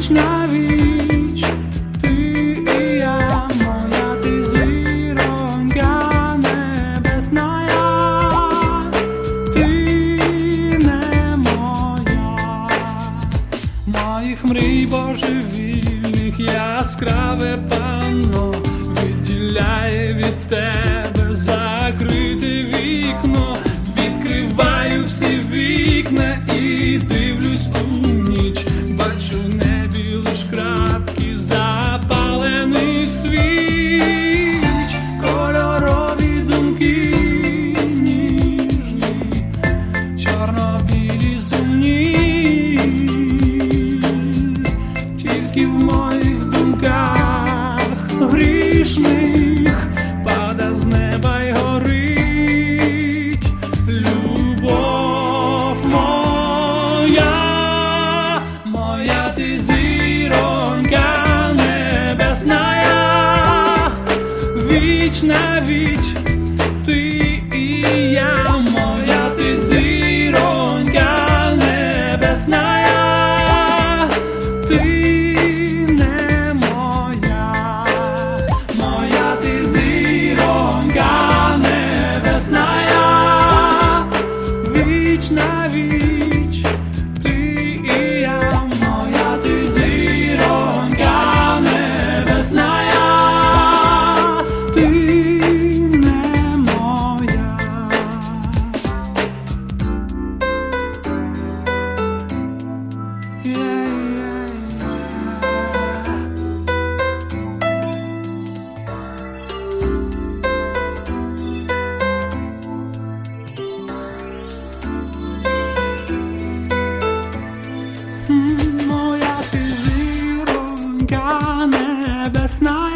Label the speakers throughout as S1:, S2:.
S1: віч на віч, ти і я, моя ти зіронька небесна, ти не моя, моїх мрій божевільних яскраве панно відділяє від тебе закрите вікно. Відкриваю всі вікна і дивлюсь у ніч, бачу в небі лиш крапки запалених свіч, кольорові думки ніжні, чорно-білі сумні, тільки в моїх думках грішних пада з неба й горить любов моя, моя ти зіронька небесна, віч на віч, ти і я, моя ти зіронька небесна, ти не моя, моя ти зіронька небесна, віч на віч, ти і я, моя ти зіронька небесна, ти не моя. Моя ти зіронька небесна,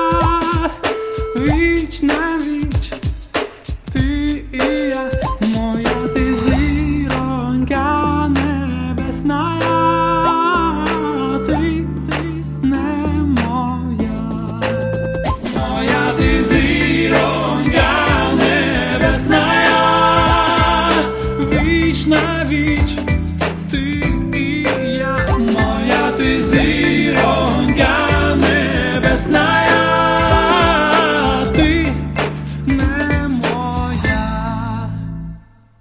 S1: віч на віч, ти і я, моя ти зіронька небесна, ти не моя, моя ти зіронька небесна, віч на віч, ти і я, моя ти зіронька небесна.